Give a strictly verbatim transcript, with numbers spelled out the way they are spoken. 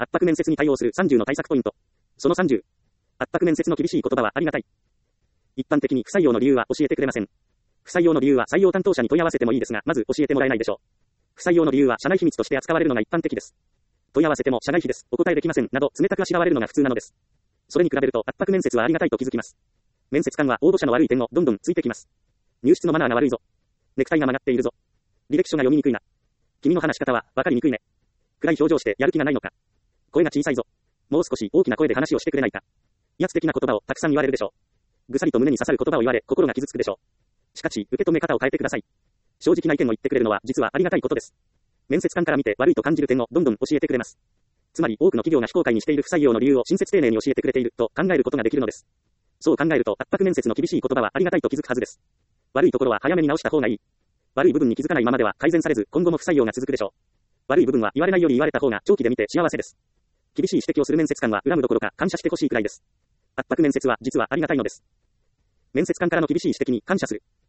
圧迫面接に対応するさんじゅうの対策ポイント。そのさんじゅう。圧迫面接の厳しい言葉はありがたい。一般的に不採用の理由は教えてくれません。不採用の理由は採用担当者に問い合わせてもいいですが、まず教えてもらえないでしょう。不採用の理由は社内秘密として扱われるのが一般的です。問い合わせても社外秘です、お答えできません、など冷たくあしらわれるのが普通なのです。それに比べると圧迫面接はありがたいと気づきます。面接官は応募者の悪い点をどんどんついてきます。入室のマナーが悪いぞ。ネクタイが曲がっているぞ。履歴書が読みにくいな。君の話し方は分かりにくいね。暗い表情してやる気がないのか。声が小さいぞ。もう少し大きな声で話をしてくれないか。威圧的な言葉をたくさん言われるでしょう。ぐさりと胸に刺さる言葉を言われ、心が傷つくでしょう。しかし、受け止め方を変えてください。正直な意見を言ってくれるのは実はありがたいことです。面接官から見て悪いと感じる点をどんどん教えてくれます。つまり多くの企業が非公開にしている不採用の理由を親切丁寧に教えてくれていると考えることができるのです。そう考えると圧迫面接の厳しい言葉はありがたいと気づくはずです。悪いところは早めに直した方がいい。悪い部分に気づかないままでは改善されず今後も不採用が続くでしょう。悪い部分は言われないより言われた方が長期で見て幸せです。厳しい指摘をする面接官は恨むどころか感謝してほしいくらいです。圧迫面接は実はありがたいのです。面接官からの厳しい指摘に感謝する。